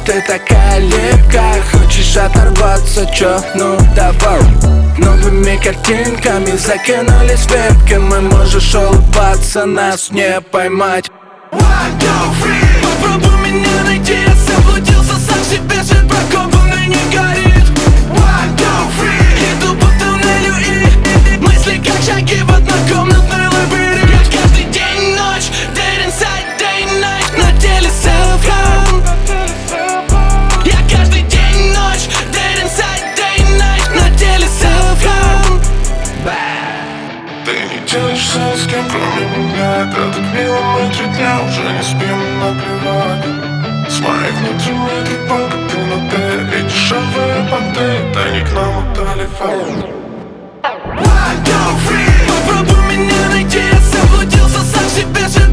Ты такая липкая, хочешь оторваться, чё? Ну давай. Новыми картинками закинулись вебки. Мы можешь улыбаться, нас не поймать. Попробуй меня найти, я заблудился сам в себе, жизнь прокопанной не горит. Иду по туннелю и мысли как шаги в однокомнатной лабиринте. Я каждый день, ночь, dead inside, day and night, на теле self-harm. Я каждый день, ночь, dead inside, day and night, на теле self-harm. Ты не делишься с кем, кроме меня. Это так мило, мы 3 дня уже не спим, наплевать. С моих внутренних тревог ты на «ты» и дешевые понты. Тайник нам отдали файл. Попробуй меня найти, я заблудился сам в себе,